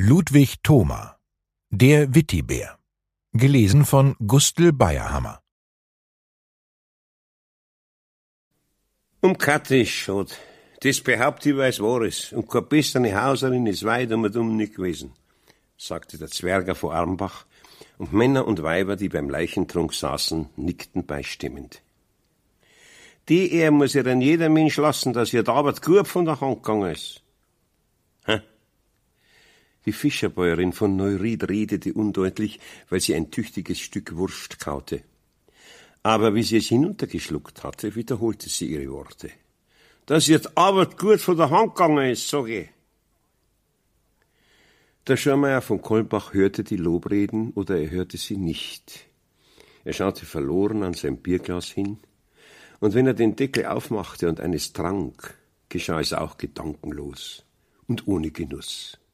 Ludwig Thoma, Der Wittibär. Gelesen von Gustl Bayerhammer. Katte ist schad. Das behaupte ich, weil's wahr ist. Und keine bessere Hauserin ist weit um nicht gewesen, sagte der Zwerger von Armbach, und Männer und Weiber, die beim Leichentrunk saßen, nickten beistimmend. Die Ehe muss ja dann jeder Mensch lassen, dass ihr die Arbeit gut von der Hand gegangen ist. Die Fischerbäuerin von Neuried redete undeutlich, weil sie ein tüchtiges Stück Wurst kaute. Aber wie sie es hinuntergeschluckt hatte, wiederholte sie ihre Worte. Dass ihr die Arbeit gut von der Hand gegangen ist, sag ich. Der Schirmeier von Kolbach hörte die Lobreden oder er hörte sie nicht. Er schaute verloren an sein Bierglas hin, und wenn er den Deckel aufmachte und eines trank, geschah es auch gedankenlos und ohne Genuss.